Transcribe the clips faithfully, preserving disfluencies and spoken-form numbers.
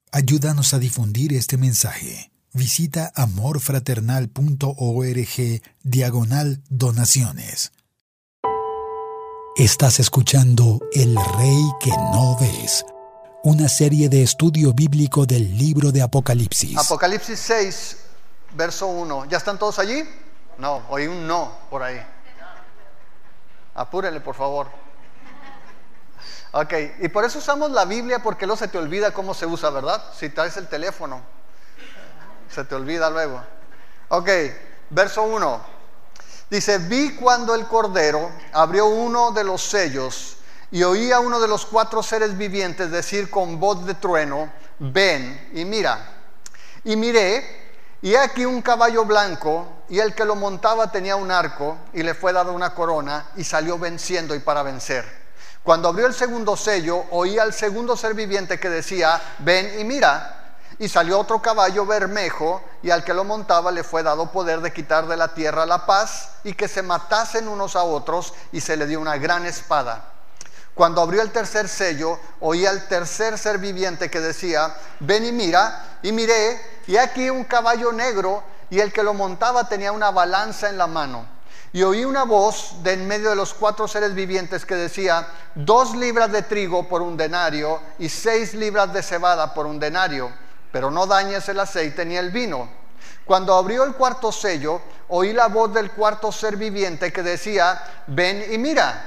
Ayúdanos a difundir este mensaje. Visita amorfraternal.org diagonal donaciones. Estás escuchando El Rey que no ves, una serie de estudio bíblico del libro de Apocalipsis. Apocalipsis seis, verso uno. ¿Ya están todos allí? No, oí un no por ahí. Apúrenle, por favor. Ok, y por eso usamos la Biblia, porque luego se te olvida cómo se usa, ¿verdad? Si traes el teléfono, se te olvida luego. Ok, verso uno. Dice: vi cuando el Cordero abrió uno de los sellos, y oí a uno de los cuatro seres vivientes decir con voz de trueno: ven y mira. Y miré, y he aquí un caballo blanco, y el que lo montaba tenía un arco, y le fue dada una corona, y salió venciendo y para vencer. Cuando abrió el segundo sello, oí al segundo ser viviente que decía: ven y mira. Y salió otro caballo bermejo, y al que lo montaba le fue dado poder de quitar de la tierra la paz, y que se matasen unos a otros, y se le dio una gran espada. Cuando abrió el tercer sello, oí al tercer ser viviente que decía: ven y mira. Y miré, y aquí un caballo negro, y el que lo montaba tenía una balanza en la mano. Y oí una voz de en medio de los cuatro seres vivientes que decía: dos libras de trigo por un denario, y seis libras de cebada por un denario, pero no dañes el aceite ni el vino. Cuando abrió el cuarto sello, oí la voz del cuarto ser viviente que decía: ven y mira.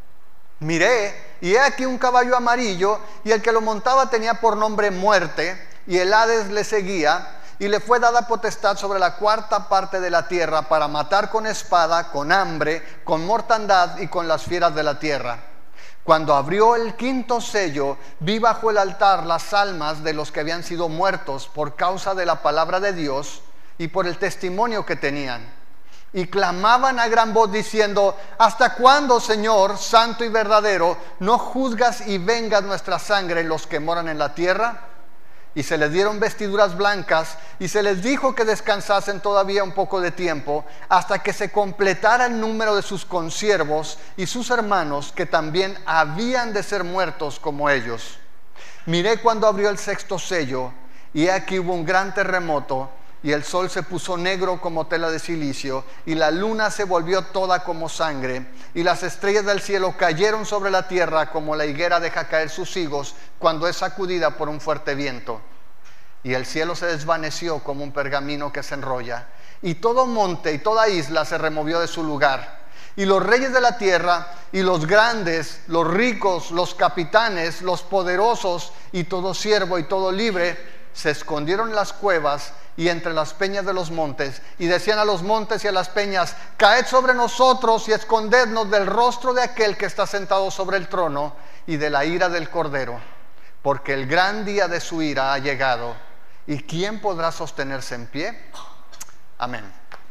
Miré, y he aquí un caballo amarillo, y el que lo montaba tenía por nombre Muerte, y el Hades le seguía, y le fue dada potestad sobre la cuarta parte de la tierra para matar con espada, con hambre, con mortandad y con las fieras de la tierra. Cuando abrió el quinto sello, vi bajo el altar las almas de los que habían sido muertos por causa de la palabra de Dios y por el testimonio que tenían. Y clamaban a gran voz diciendo: ¿hasta cuándo, Señor, santo y verdadero, no juzgas y vengas nuestra sangre en los que moran en la tierra? Y se les dieron vestiduras blancas, y se les dijo que descansasen todavía un poco de tiempo, hasta que se completara el número de sus consiervos y sus hermanos, que también habían de ser muertos como ellos. Miré cuando abrió el sexto sello, y aquí hubo un gran terremoto, y el sol se puso negro como tela de silicio, y la luna se volvió toda como sangre, y las estrellas del cielo cayeron sobre la tierra como la higuera deja caer sus higos cuando es sacudida por un fuerte viento. Y el cielo se desvaneció como un pergamino que se enrolla, y todo monte y toda isla se removió de su lugar. Y los reyes de la tierra, y los grandes, los ricos, los capitanes, los poderosos, y todo siervo y todo libre, se escondieron en las cuevas y entre las peñas de los montes, y decían a los montes y a las peñas: caed sobre nosotros y escondednos del rostro de aquel que está sentado sobre el trono y de la ira del Cordero, porque el gran día de su ira ha llegado, y ¿quién podrá sostenerse en pie? Amén.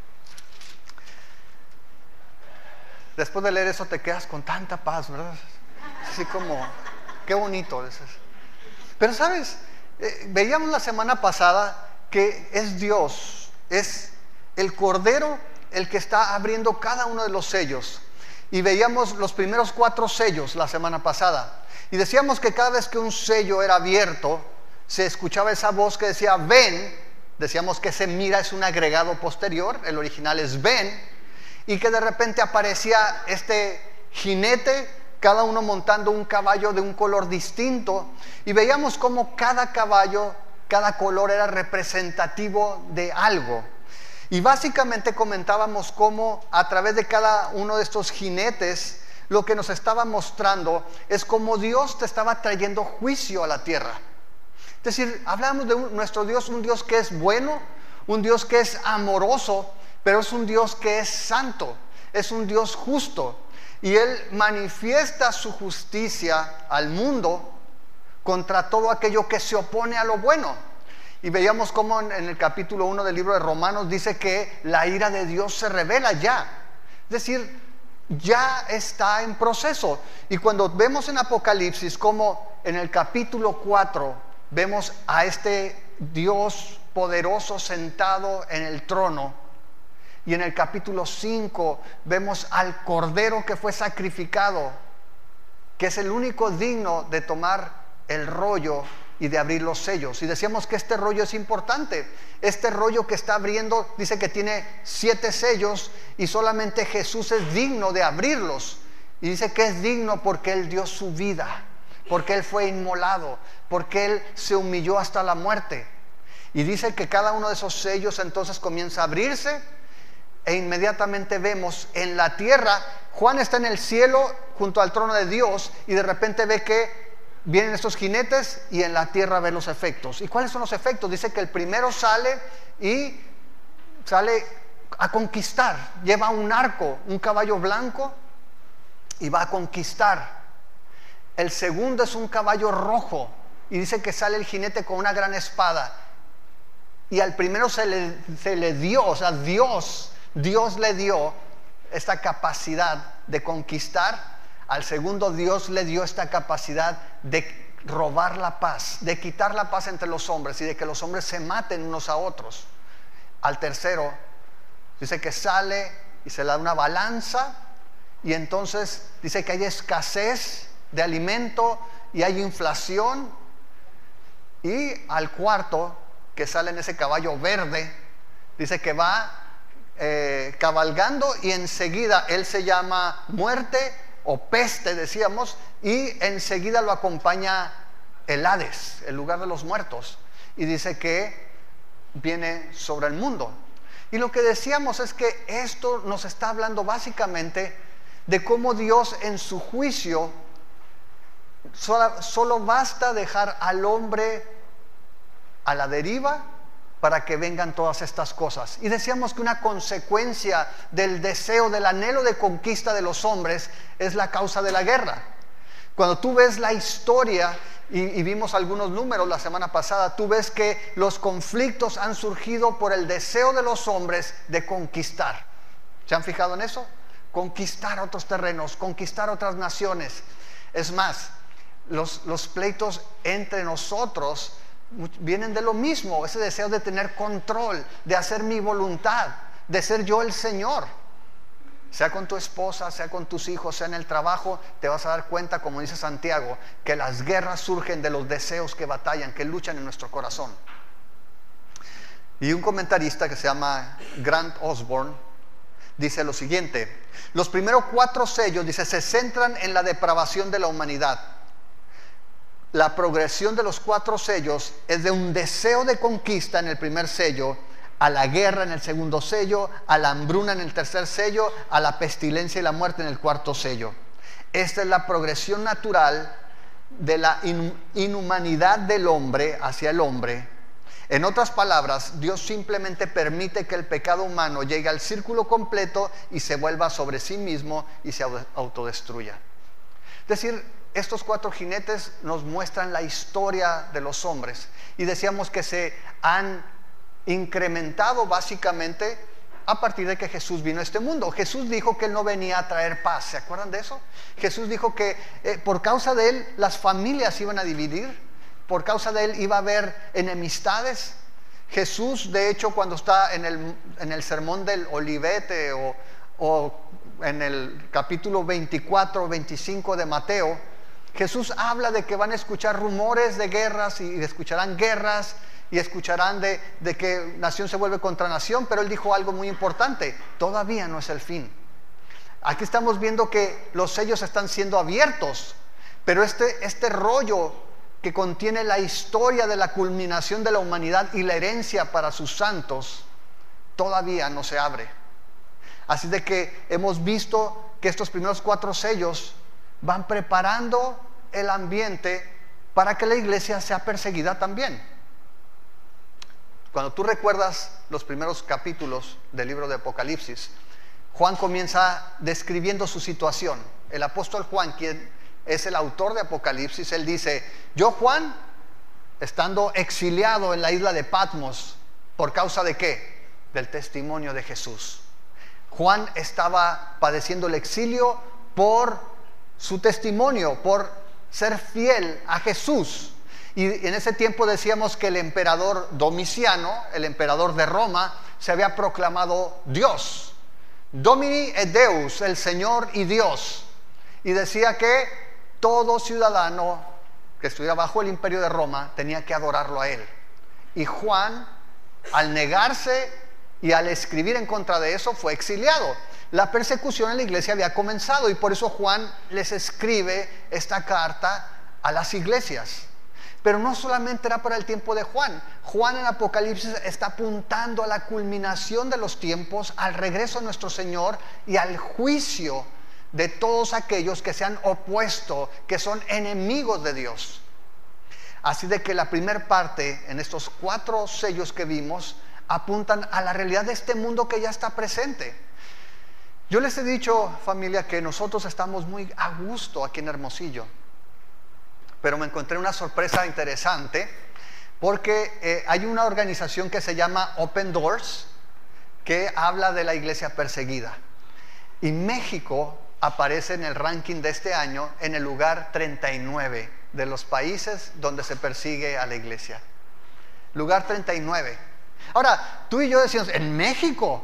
Después de leer eso te quedas con tanta paz, ¿verdad? Así como, qué bonito es eso. Pero sabes, eh, veíamos la semana pasada que es Dios, es el Cordero el que está abriendo cada uno de los sellos. Y veíamos los primeros cuatro sellos la semana pasada, y decíamos que cada vez que un sello era abierto, se escuchaba esa voz que decía: ven. Decíamos que ese mira es un agregado posterior, el original es ven, y que de repente aparecía este jinete, cada uno montando un caballo de un color distinto, y veíamos cómo cada caballo, cada color era representativo de algo. Y básicamente comentábamos cómo a través de cada uno de estos jinetes, lo que nos estaba mostrando es cómo Dios te estaba trayendo juicio a la tierra. Es decir, hablamos de un, nuestro Dios, un Dios que es bueno, un Dios que es amoroso, pero es un Dios que es santo, es un Dios justo. Y Él manifiesta su justicia al mundo contra todo aquello que se opone a lo bueno. Y veíamos cómo en, en el capítulo uno del libro de Romanos dice que la ira de Dios se revela ya. Es decir, ya está en proceso. Y cuando vemos en Apocalipsis como en el capítulo cuatro vemos a este Dios poderoso sentado en el trono, y en el capítulo cinco vemos al Cordero que fue sacrificado, que es el único digno de tomar el rollo y de abrir los sellos. Y decíamos que este rollo es importante. Este rollo que está abriendo dice que tiene siete sellos y solamente Jesús es digno de abrirlos. Y dice que es digno porque Él dio su vida, porque Él fue inmolado, porque Él se humilló hasta la muerte. Y dice que cada uno de esos sellos entonces comienza a abrirse e inmediatamente vemos en la tierra, Juan está en el cielo junto al trono de Dios y de repente ve que vienen estos jinetes y en la tierra ven los efectos. ¿Y cuáles son los efectos? Dice que el primero sale y sale a conquistar, lleva un arco, un caballo blanco y va a conquistar. El segundo es un caballo rojo y dice que sale el jinete con una gran espada. Y al primero se le, se le dio, o sea, Dios, Dios le dio esta capacidad de conquistar. Al segundo, Dios le dio esta capacidad de robar la paz, de quitar la paz entre los hombres y de que los hombres se maten unos a otros. Al tercero, dice que sale y se le da una balanza y entonces dice que hay escasez de alimento y hay inflación. Y al cuarto, que sale en ese caballo verde, dice que va eh, cabalgando y enseguida él se llama muerte o peste, decíamos, y enseguida lo acompaña el Hades, el lugar de los muertos, y dice que viene sobre el mundo. Y lo que decíamos es que esto nos está hablando básicamente de cómo Dios en su juicio solo, solo basta dejar al hombre a la deriva para que vengan todas estas cosas. Y decíamos que una consecuencia del deseo, del anhelo de conquista de los hombres es la causa de la guerra. Cuando tú ves la historia, y, y vimos algunos números la semana pasada, tú ves que los conflictos han surgido por el deseo de los hombres de conquistar. ¿Se han fijado en eso? Conquistar otros terrenos, conquistar otras naciones. Es más, los, los pleitos entre nosotros vienen de lo mismo, ese deseo de tener control, de hacer mi voluntad, de ser yo el Señor. Sea con tu esposa, sea con tus hijos, sea en el trabajo, te vas a dar cuenta, como dice Santiago, que las guerras surgen de los deseos que batallan, que luchan en nuestro corazón. Y un comentarista que se llama Grant Osborne dice lo siguiente: los primeros cuatro sellos, dice, se centran en la depravación de la humanidad. La progresión de los cuatro sellos es de un deseo de conquista en el primer sello, a la guerra en el segundo sello, a la hambruna en el tercer sello, a la pestilencia y la muerte en el cuarto sello. Esta es la progresión natural de la inhumanidad del hombre hacia el hombre. En otras palabras, Dios simplemente permite que el pecado humano llegue al círculo completo y se vuelva sobre sí mismo y se autodestruya. Es decir, estos cuatro jinetes nos muestran la historia de los hombres y decíamos que se han incrementado básicamente a partir de que Jesús vino a este mundo. Jesús dijo que Él no venía a traer paz, ¿se acuerdan de eso? Jesús dijo que eh, por causa de Él las familias iban a dividir, por causa de Él iba a haber enemistades. Jesús, de hecho, cuando está en el, en el sermón del Olivete o, o en el capítulo veinticuatro, veinticinco de Mateo, Jesús habla de que van a escuchar rumores de guerras y escucharán guerras y escucharán de, de que nación se vuelve contra nación, pero Él dijo algo muy importante: todavía no es el fin. Aquí estamos viendo que los sellos están siendo abiertos, pero este, este rollo que contiene la historia de la culminación de la humanidad y la herencia para sus santos todavía no se abre. Así de que hemos visto que estos primeros cuatro sellos van preparando el ambiente para que la iglesia sea perseguida también. Cuando tú recuerdas los primeros capítulos del libro de Apocalipsis, Juan comienza describiendo su situación. El apóstol Juan, quien es el autor de Apocalipsis, él dice: yo, Juan, estando exiliado en la isla de Patmos, ¿por causa de qué? Del testimonio de Jesús. Juan estaba padeciendo el exilio por su testimonio, por ser fiel a Jesús. Y en ese tiempo decíamos que el emperador Domiciano, el emperador de Roma, se había proclamado Dios, Domini et Deus, el Señor y Dios, y decía que todo ciudadano que estuviera bajo el imperio de Roma, tenía que adorarlo a él. Y Juan, al negarse y al escribir en contra de eso, fue exiliado. La persecución en la iglesia había comenzado y por eso Juan les escribe esta carta a las iglesias. Pero no solamente era para el tiempo de Juan. Juan en Apocalipsis está apuntando a la culminación de los tiempos, al regreso de nuestro Señor y al juicio de todos aquellos que se han opuesto, que son enemigos de Dios. Así de que la primera parte, en estos cuatro sellos que vimos, apuntan a la realidad de este mundo que ya está presente. Yo les he dicho, familia, que nosotros estamos muy a gusto aquí en Hermosillo. Pero me encontré una sorpresa interesante porque eh, hay una organización que se llama Open Doors que habla de la iglesia perseguida. Y México aparece en el ranking de este año en el lugar treinta y nueve de los países donde se persigue a la iglesia. Lugar treinta y nueve. Ahora, tú y yo decimos, ¿en México?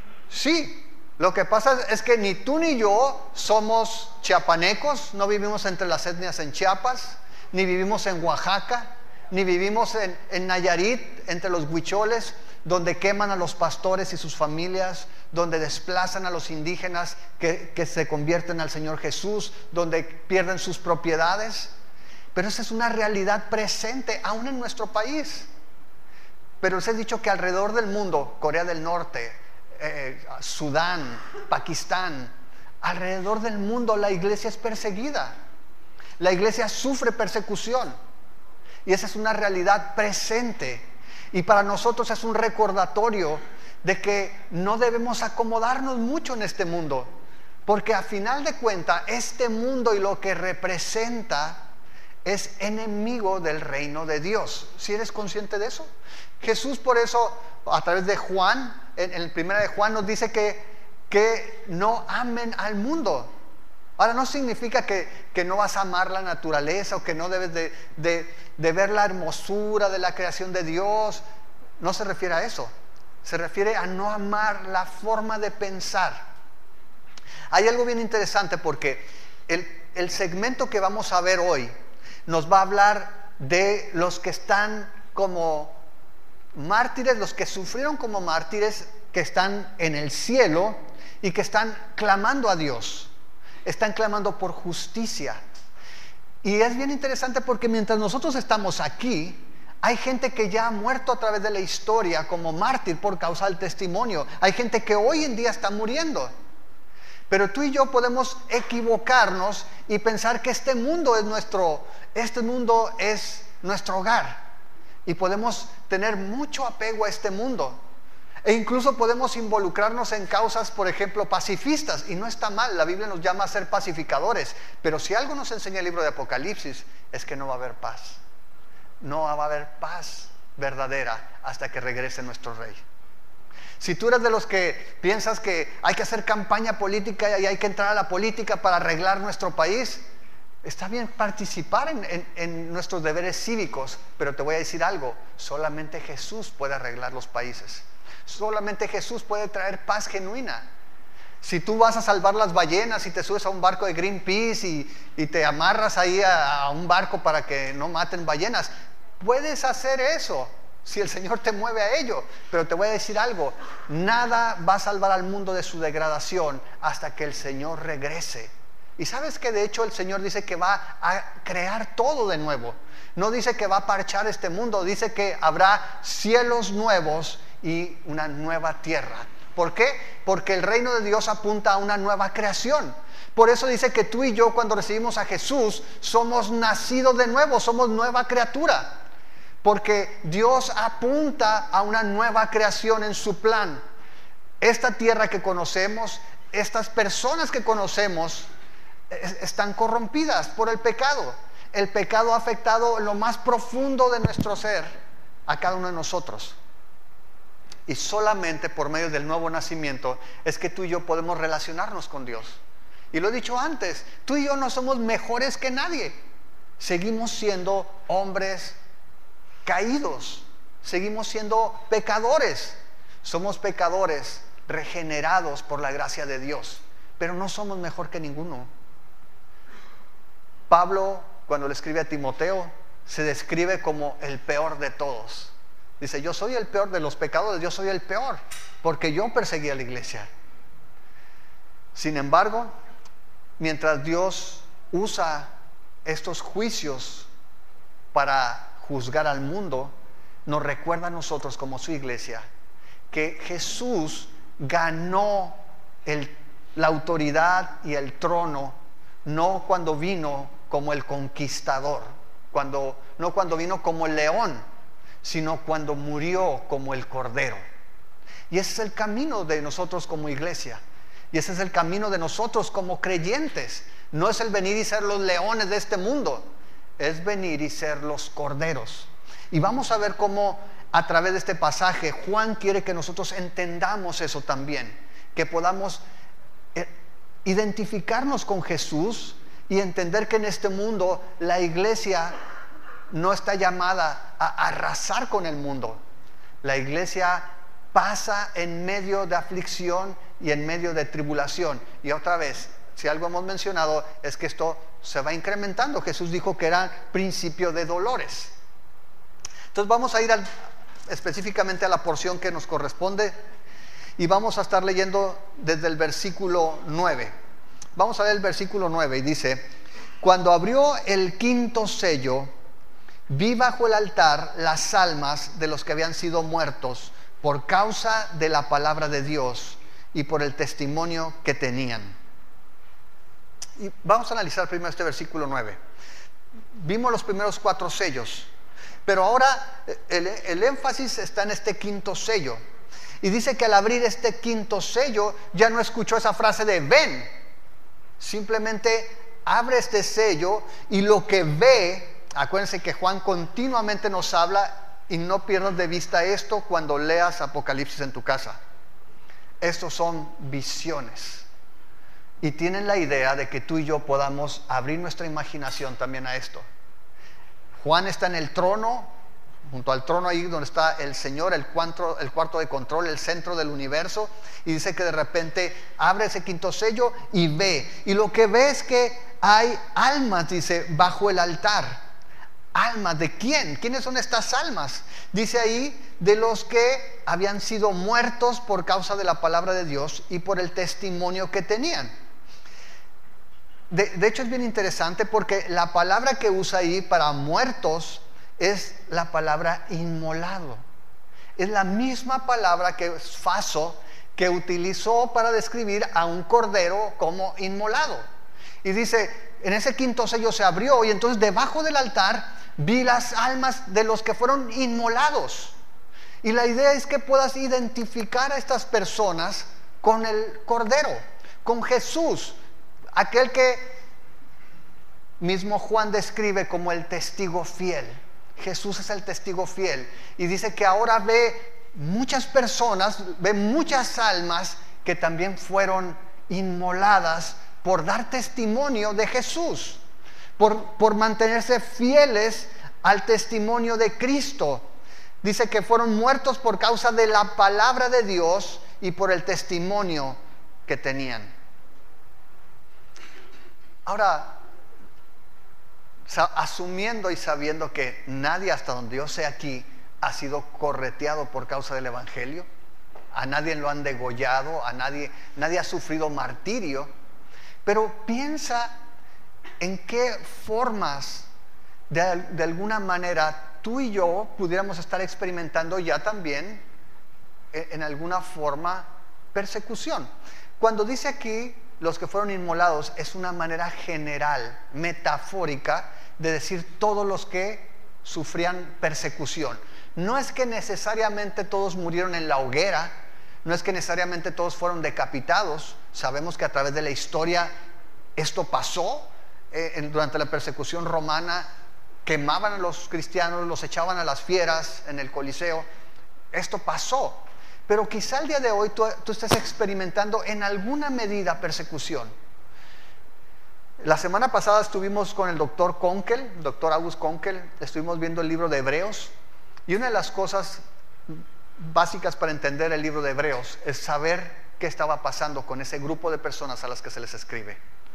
Sí. Lo que pasa es que ni tú ni yo somos chiapanecos, no vivimos entre las etnias en Chiapas, ni vivimos en Oaxaca, ni vivimos en, en Nayarit, entre los huicholes, donde queman a los pastores y sus familias, donde desplazan a los indígenas que, que se convierten al Señor Jesús, donde pierden sus propiedades. Pero esa es una realidad presente aún en nuestro país. Pero les he dicho que alrededor del mundo, Corea del Norte, eh, Sudán, Pakistán, alrededor del mundo la iglesia es perseguida. La iglesia sufre persecución. Y esa es una realidad presente. Y para nosotros es un recordatorio de que no debemos acomodarnos mucho en este mundo. Porque a final de cuentas, este mundo y lo que representa es enemigo del reino de Dios. ¿Sí eres consciente de eso? Jesús por eso, a través de Juan, en, en el primero de Juan nos dice que, que no amen al mundo. Ahora no significa que, que no vas a amar la naturaleza o que no debes de, de, de ver la hermosura de la creación de Dios. No se refiere a eso. Se refiere a no amar la forma de pensar. Hay algo bien interesante porque el, el segmento que vamos a ver hoy nos va a hablar de los que están como mártires, los que sufrieron como mártires, que están en el cielo y que están clamando a Dios. Están clamando por justicia. Y es bien interesante porque mientras nosotros estamos aquí, hay gente que ya ha muerto a través de la historia como mártir por causa del testimonio. Hay gente que hoy en día está muriendo. Pero tú y yo podemos equivocarnos y pensar que este mundo es nuestro, este mundo es nuestro hogar. Y podemos tener mucho apego a este mundo. E incluso podemos involucrarnos en causas, por ejemplo, pacifistas. Y no está mal, la Biblia nos llama a ser pacificadores. Pero si algo nos enseña el libro de Apocalipsis, es que no va a haber paz. No va a haber paz verdadera hasta que regrese nuestro Rey. Si tú eres de los que piensas que hay que hacer campaña política y hay que entrar a la política para arreglar nuestro país, está bien participar en, en, en nuestros deberes cívicos, pero te voy a decir algo, solamente Jesús puede arreglar los países. Solamente Jesús puede traer paz genuina. Si tú vas a salvar las ballenas y te subes a un barco de Greenpeace y, y te amarras ahí a, a un barco para que no maten ballenas, puedes hacer eso si el Señor te mueve a ello. Pero te voy a decir algo, nada va a salvar al mundo de su degradación hasta que el Señor regrese. Y sabes que de hecho el Señor dice que va a crear todo de nuevo. No dice que va a parchar este mundo, dice que habrá cielos nuevos y una nueva tierra. ¿Por qué? Porque el reino de Dios apunta a una nueva creación. Por eso dice que tú y yo, cuando recibimos a Jesús, somos nacidos de nuevo, somos nueva criatura. Porque Dios apunta a una nueva creación en su plan. Esta tierra que conocemos, estas personas que conocemos, están corrompidas por el pecado. El pecado ha afectado lo más profundo de nuestro ser a cada uno de nosotros. Y solamente por medio del nuevo nacimiento es que tú y yo podemos relacionarnos con Dios. Y lo he dicho antes, tú y yo no somos mejores que nadie. Seguimos siendo hombres caídos. Seguimos siendo pecadores. Somos pecadores regenerados por la gracia de Dios. Pero no somos mejor que ninguno. Pablo cuando le escribe a Timoteo, se describe como el peor de todos. Dice, yo soy el peor de los pecadores, yo soy el peor, porque yo perseguí a la iglesia. Sin embargo, mientras Dios usa estos juicios para juzgar al mundo, nos recuerda a nosotros como su iglesia que Jesús ganó el, la autoridad y el trono, no cuando vino como el conquistador, cuando, no cuando vino como el león, sino cuando murió como el cordero. Y ese es el camino de nosotros como iglesia, y ese es el camino de nosotros como creyentes. No es el venir y ser los leones de este mundo, es venir y ser los corderos. Y vamos a ver cómo a través de este pasaje Juan quiere que nosotros entendamos eso también, que podamos eh, identificarnos con Jesús y entender que en este mundo la iglesia no está llamada a arrasar con el mundo. La iglesia pasa en medio de aflicción y en medio de tribulación. Y otra vez, si algo hemos mencionado es que esto se va incrementando. Jesús dijo que era principio de dolores. Entonces vamos a ir al, específicamente a la porción que nos corresponde, y vamos a estar leyendo desde el versículo nueve. Vamos a leer el versículo nueve y dice: cuando abrió el quinto sello, vi bajo el altar las almas de los que habían sido muertos por causa de la palabra de Dios y por el testimonio que tenían. Y vamos a analizar primero este versículo nueve. Vimos los primeros cuatro sellos, pero ahora el, el énfasis está en este quinto sello. Y dice que al abrir este quinto sello ya no escuchó esa frase de ven. Simplemente abre este sello y lo que ve, acuérdense que Juan continuamente nos habla, y no pierdas de vista esto cuando leas Apocalipsis en tu casa. Estos son visiones, y tienen la idea de que tú y yo podamos abrir nuestra imaginación también a esto. Juan está en el trono, junto al trono ahí donde está el Señor, el cuarto, el cuarto de control, el centro del universo, y dice que de repente abre ese quinto sello y ve, y lo que ve es que hay almas, dice, bajo el altar. ¿Almas de quién? ¿Quiénes son estas almas? Dice ahí, de los que habían sido muertos por causa de la palabra de Dios y por el testimonio que tenían. De, de hecho es bien interesante porque la palabra que usa ahí para muertos es la palabra inmolado. Es la misma palabra que Faso que utilizó para describir a un cordero como inmolado. Y dice, en ese quinto sello se abrió y entonces debajo del altar vi las almas de los que fueron inmolados. Y la idea es que puedas identificar a estas personas con el cordero, con Jesús, aquel que mismo Juan describe como el testigo fiel. Jesús es el testigo fiel, y dice que ahora ve muchas personas, ve muchas almas que también fueron inmoladas por dar testimonio de Jesús, por, por mantenerse fieles al testimonio de Cristo. Dice que fueron muertos por causa de la palabra de Dios y por el testimonio que tenían. Ahora, asumiendo y sabiendo que nadie, hasta donde yo sé aquí, ha sido correteado por causa del evangelio, a nadie lo han degollado, a nadie, nadie ha sufrido martirio, pero piensa en qué formas de, de alguna manera tú y yo pudiéramos estar experimentando ya también en alguna forma persecución. Cuando dice aquí los que fueron inmolados, es una manera general, metafórica, de decir todos los que sufrían persecución. No es que necesariamente todos murieron en la hoguera, no es que necesariamente todos fueron decapitados. Sabemos que a través de la historia esto pasó. Eh, durante la persecución romana quemaban a los cristianos, los echaban a las fieras en el Coliseo. Esto pasó. Pero quizá el día de hoy tú, tú estés experimentando en alguna medida persecución. La semana pasada estuvimos con el doctor Konkel, doctor August Konkel, estuvimos viendo el libro de Hebreos, y una de las cosas básicas para entender el libro de Hebreos es saber qué estaba pasando con ese grupo de personas a las que se les escribe.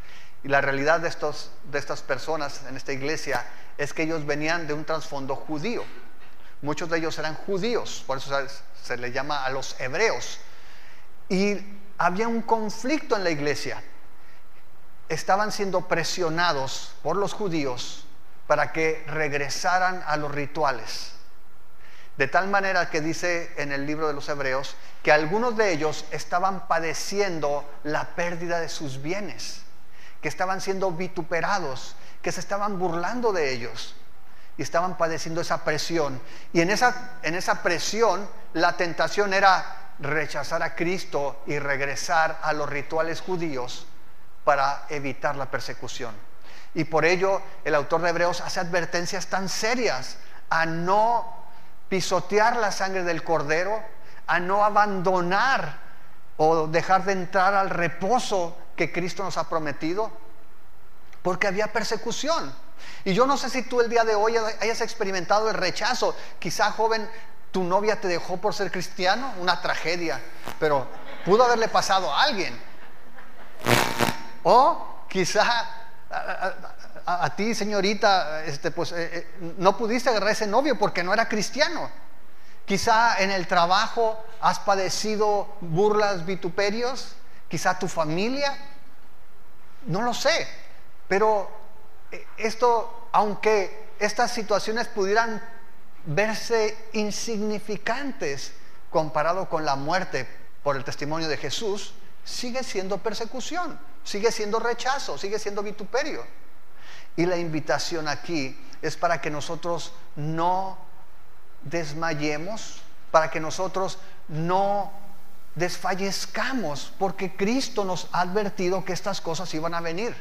Y la realidad de, estos, de estas personas en esta iglesia es que ellos venían de un trasfondo judío. Muchos de ellos eran judíos, por eso se, se les llama a los hebreos. Y había un conflicto en la iglesia. Estaban siendo presionados por los judíos para que regresaran a los rituales. De tal manera que dice en el libro de los Hebreos que algunos de ellos estaban padeciendo la pérdida de sus bienes, que estaban siendo vituperados, que se estaban burlando de ellos y estaban padeciendo esa presión. Y en esa, en esa presión la tentación era rechazar a Cristo y regresar a los rituales judíos para evitar la persecución. Y por ello el autor de Hebreos hace advertencias tan serias a no pisotear la sangre del Cordero, a no abandonar o dejar de entrar al reposo que Cristo nos ha prometido, porque había persecución. Y yo no sé si tú el día de hoy hayas experimentado el rechazo. Quizá, joven, tu novia te dejó por ser cristiano, una tragedia, pero pudo haberle pasado a alguien. O quizá a, a, a, a ti, señorita, este, pues, eh, eh, no pudiste agarrar ese novio porque no era cristiano. Quizá en el trabajo has padecido burlas, vituperios. Quizá tu familia, no lo sé. Pero esto, aunque estas situaciones pudieran verse insignificantes comparado con la muerte por el testimonio de Jesús, sigue siendo persecución, sigue siendo rechazo, sigue siendo vituperio. Y la invitación aquí es para que nosotros no desmayemos, para que nosotros no desfallezcamos, porque Cristo nos ha advertido que estas cosas iban a venir.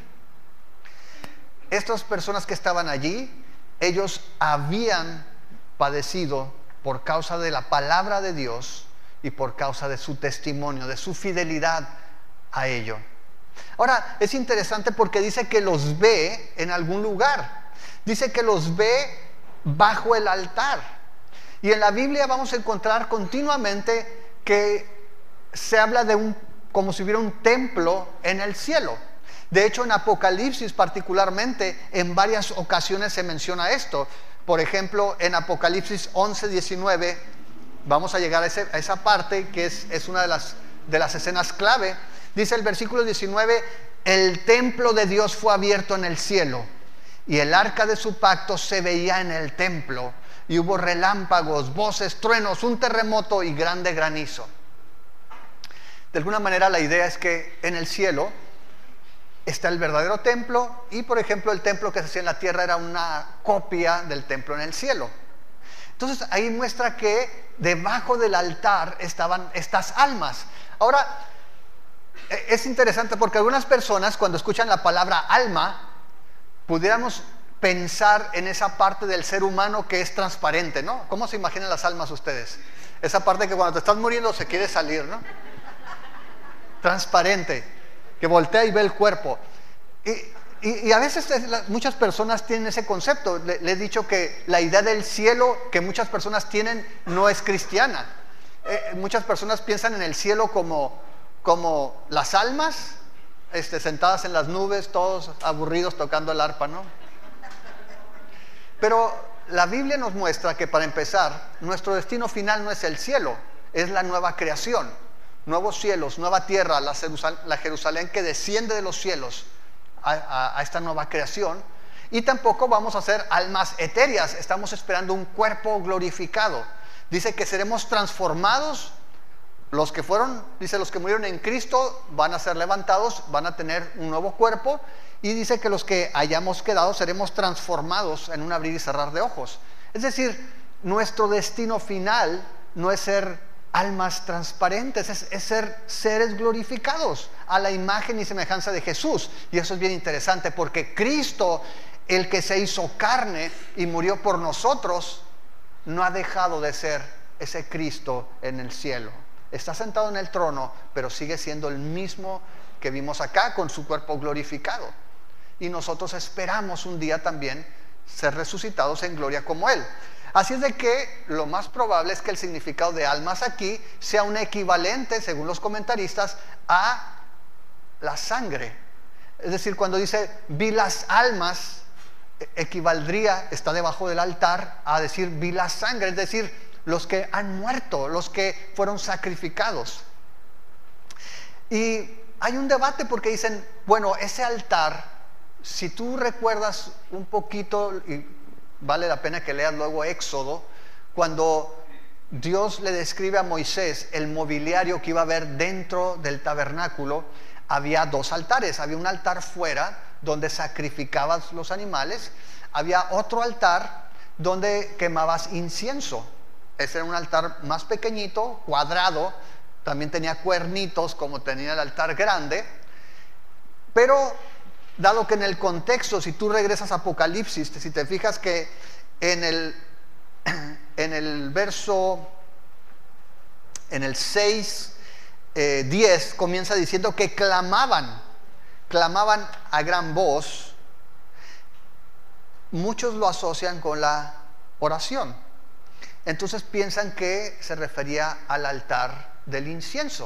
Estas personas que estaban allí, ellos habían padecido por causa de la palabra de Dios y por causa de su testimonio, de su fidelidad a ello. Ahora, es interesante porque dice que los ve en algún lugar. Dice que los ve bajo el altar. Y en la Biblia vamos a encontrar continuamente que se habla de un, como si hubiera un templo en el cielo. De hecho, en Apocalipsis particularmente, en varias ocasiones se menciona esto. Por ejemplo, en Apocalipsis once, diecinueve, vamos a llegar a, ese, a esa parte que es, es una de las, de las escenas clave. Dice el versículo diecinueve: el templo de Dios fue abierto en el cielo, y el arca de su pacto se veía en el templo, y hubo relámpagos, voces, truenos, un terremoto y grande granizo. De alguna manera la idea es que en el cielo está el verdadero templo, y por ejemplo el templo que se hacía en la tierra era una copia del templo en el cielo. Entonces ahí muestra que debajo del altar estaban estas almas. Ahora, es interesante porque algunas personas, cuando escuchan la palabra alma, pudiéramos pensar en esa parte del ser humano que es transparente, ¿no? ¿Cómo se imaginan las almas ustedes? Esa parte que cuando te estás muriendo se quiere salir, ¿no? Transparente, que voltea y ve el cuerpo. Y, y, y a veces muchas personas tienen ese concepto. Le, le he dicho que la idea del cielo que muchas personas tienen no es cristiana. Eh, muchas personas piensan en el cielo como, como las almas este, sentadas en las nubes, todos aburridos tocando el arpa, ¿no? Pero la Biblia nos muestra que, para empezar, nuestro destino final no es el cielo, es la nueva creación. Nuevos cielos, nueva tierra, la Jerusalén, la Jerusalén que desciende de los cielos a, a, a esta nueva creación. Y tampoco vamos a ser almas etéreas, estamos esperando un cuerpo glorificado. Dice que seremos transformados. Los que fueron, dice, los que murieron en Cristo van a ser levantados, van a tener un nuevo cuerpo. Y dice que los que hayamos quedado seremos transformados en un abrir y cerrar de ojos. Es decir, nuestro destino final no es ser almas transparentes, es, es ser seres glorificados a la imagen y semejanza de Jesús. Y eso es bien interesante porque Cristo, el que se hizo carne y murió por nosotros, no ha dejado de ser ese Cristo en el cielo. Está sentado en el trono, pero sigue siendo el mismo que vimos acá, con su cuerpo glorificado. Y nosotros esperamos un día también ser resucitados en gloria como Él. Así es de que lo más probable es que el significado de almas aquí sea un equivalente, según los comentaristas, a la sangre. Es decir, cuando dice vi las almas, equivaldría, está debajo del altar, a decir vi la sangre, es decir, los que han muerto, los que fueron sacrificados. Y hay un debate porque dicen, bueno, ese altar, si tú recuerdas un poquito, y vale la pena que leas luego Éxodo, cuando Dios le describe a Moisés el mobiliario que iba a haber dentro del tabernáculo, había dos altares. Había un altar fuera donde sacrificabas los animales, había otro altar donde quemabas incienso. Ese era un altar más pequeñito, cuadrado, también tenía cuernitos como tenía el altar grande, pero dado que en el contexto, si tú regresas a Apocalipsis, si te fijas que en el, en el verso, en el seis, eh, diez, comienza diciendo que clamaban, clamaban a gran voz. Muchos lo asocian con la oración, entonces piensan que se refería al altar del incienso.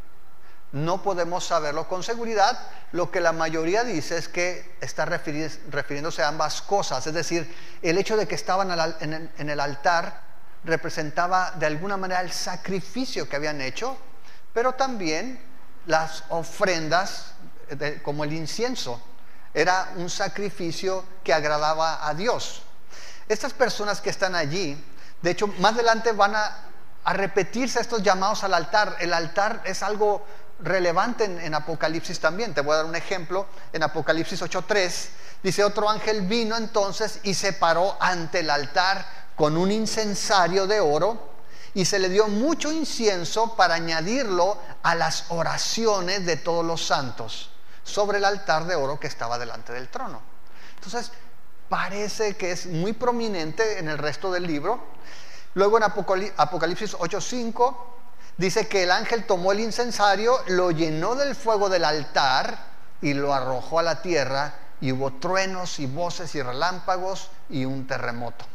No podemos saberlo con seguridad. Lo que la mayoría dice es que está refiriéndose a ambas cosas, es decir, el hecho de que estaban en el altar representaba de alguna manera el sacrificio que habían hecho, pero también las ofrendas como el incienso. Era un sacrificio que agradaba a Dios. Estas personas que están allí, de hecho más adelante van a, a repetirse estos llamados al altar. El altar es algo relevante en, en Apocalipsis también. Te voy a dar un ejemplo. En Apocalipsis ocho tres dice: otro ángel vino entonces y se paró ante el altar con un incensario de oro, y se le dio mucho incienso para añadirlo a las oraciones de todos los santos sobre el altar de oro que estaba delante del trono. Entonces parece que es muy prominente en el resto del libro. Luego en Apocalipsis ocho cinco dice que el ángel tomó el incensario, lo llenó del fuego del altar y lo arrojó a la tierra, y hubo truenos y voces y relámpagos y un terremoto.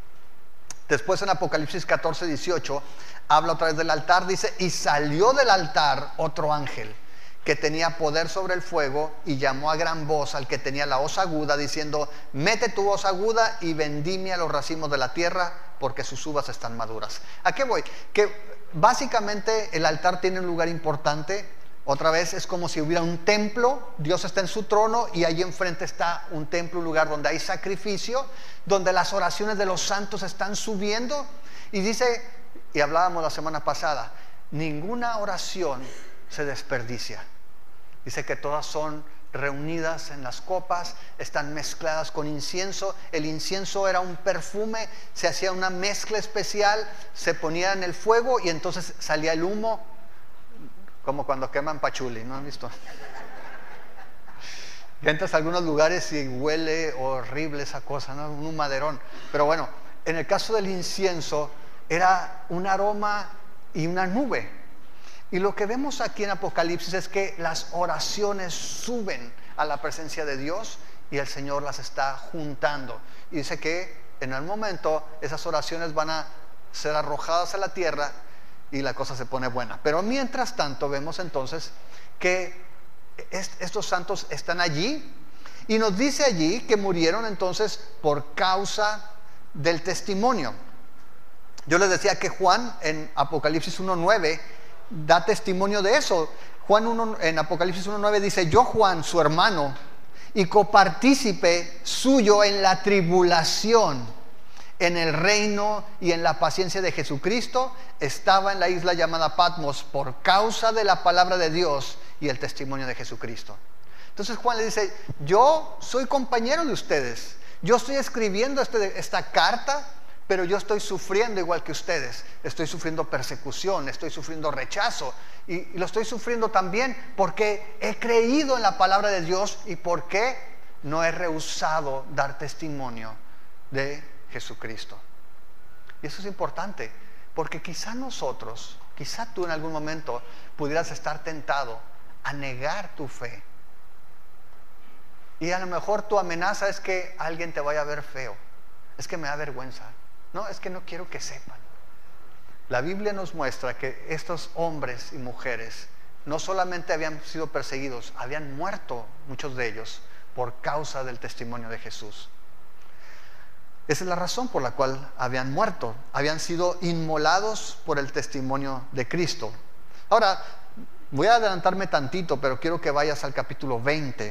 Después en Apocalipsis catorce dieciocho habla otra vez del altar. Dice: y salió del altar otro ángel que tenía poder sobre el fuego, y llamó a gran voz al que tenía la hoz aguda, diciendo: mete tu hoz aguda y vendimia los racimos de la tierra, porque sus uvas están maduras. ¿A qué voy? Que básicamente el altar tiene un lugar importante. Otra vez es como si hubiera un templo. Dios está en su trono y allí enfrente está un templo, un lugar donde hay sacrificio, donde las oraciones de los santos están subiendo. Y dice, y hablábamos la semana pasada, ninguna oración se desperdicia. Dice que todas son reunidas en las copas, están mezcladas con incienso. El incienso era un perfume, se hacía una mezcla especial, se ponía en el fuego y entonces salía el humo, como cuando queman pachuli, ¿no han visto? Y entras a algunos lugares y huele horrible esa cosa, ¿no? Un maderón. Pero bueno, en el caso del incienso era un aroma y una nube. Y lo que vemos aquí en Apocalipsis es que las oraciones suben a la presencia de Dios y el Señor las está juntando. Y dice que en el momento esas oraciones van a ser arrojadas a la tierra y la cosa se pone buena. Pero mientras tanto vemos entonces que est- estos santos están allí, y nos dice allí que murieron entonces por causa del testimonio. Yo les decía que Juan en Apocalipsis uno nueve da testimonio de eso. Juan uno, en Apocalipsis uno nueve dice: yo, Juan, su hermano y copartícipe suyo en la tribulación, en el reino y en la paciencia de Jesucristo, estaba en la isla llamada Patmos por causa de la palabra de Dios y el testimonio de Jesucristo. Entonces Juan le dice: yo soy compañero de ustedes, yo estoy escribiendo este, esta carta, pero yo estoy sufriendo igual que ustedes. Estoy sufriendo persecución, estoy sufriendo rechazo, y, y lo estoy sufriendo también porque he creído en la palabra de Dios y porque no he rehusado dar testimonio de Jesucristo. Y eso es importante, porque quizá nosotros, quizá tú en algún momento pudieras estar tentado a negar tu fe, y a lo mejor tu amenaza es que alguien te vaya a ver feo, es que me da vergüenza, no, es que no quiero que sepan. La Biblia nos muestra que estos hombres y mujeres no solamente habían sido perseguidos, habían muerto muchos de ellos por causa del testimonio de Jesús. Esa es la razón por la cual habían muerto. Habían sido inmolados por el testimonio de Cristo. Ahora, voy a adelantarme tantito, pero quiero que vayas al capítulo veinte.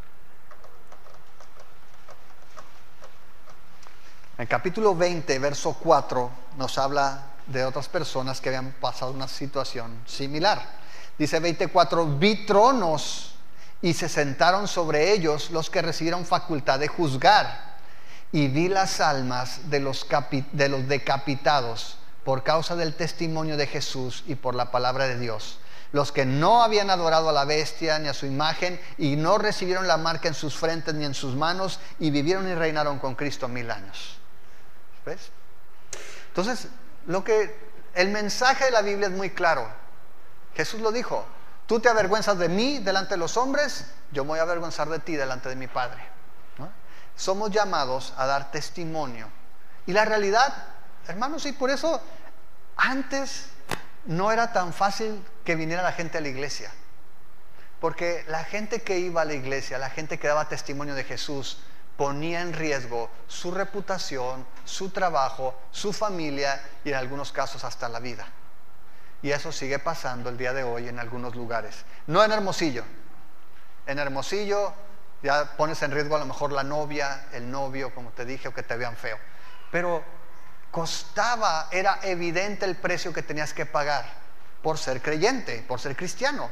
En el capítulo veinte, verso cuatro, nos habla de otras personas que habían pasado una situación similar. Dice veinticuatro, vi tronos y se sentaron sobre ellos los que recibieron facultad de juzgar. Y vi las almas de los, capi- de los decapitados por causa del testimonio de Jesús y por la palabra de Dios. Los que no habían adorado a la bestia ni a su imagen y no recibieron la marca en sus frentes ni en sus manos y vivieron y reinaron con Cristo mil años. ¿Ves? Entonces, lo que, el mensaje de la Biblia es muy claro. Jesús lo dijo: tú te avergüenzas de mí delante de los hombres, yo me voy a avergonzar de ti delante de mi Padre. Somos llamados a dar testimonio. Y la realidad, hermanos, y por eso antes no era tan fácil que viniera la gente a la iglesia. Porque la gente que iba a la iglesia, la gente que daba testimonio de Jesús, ponía en riesgo su reputación, su trabajo, su familia y en algunos casos hasta la vida. Y eso sigue pasando el día de hoy en algunos lugares. No en Hermosillo. En Hermosillo ya pones en riesgo a lo mejor la novia, el novio, como te dije, o que te vean feo. Pero costaba, era evidente el precio que tenías que pagar por ser creyente, por ser cristiano.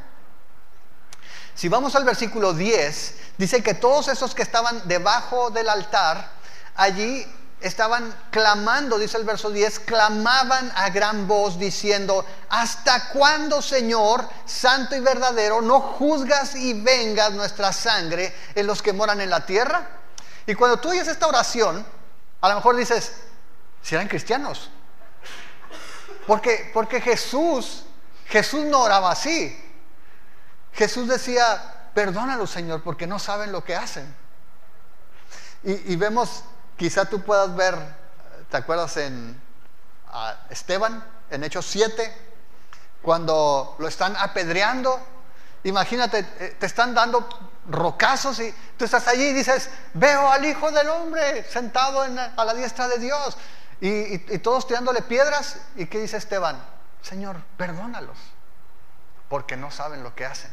Si vamos al versículo diez, dice que todos esos que estaban debajo del altar, allí estaban clamando, dice el verso diez, clamaban a gran voz diciendo: ¿hasta cuándo, Señor, santo y verdadero, no juzgas y vengas nuestra sangre en los que moran en la tierra? Y cuando tú oyes esta oración, a lo mejor dices: si eran cristianos. Porque, porque Jesús, Jesús no oraba así. Jesús decía: perdónalos, Señor, porque no saben lo que hacen. Y, y vemos, quizá tú puedas ver, ¿te acuerdas en uh, Esteban, en Hechos siete? Cuando lo están apedreando. Imagínate, te están dando rocazos y tú estás allí y dices: veo al Hijo del Hombre sentado en, a la diestra de Dios. Y, y, y todos tirándole piedras. ¿Y qué dice Esteban? Señor, perdónalos, porque no saben lo que hacen.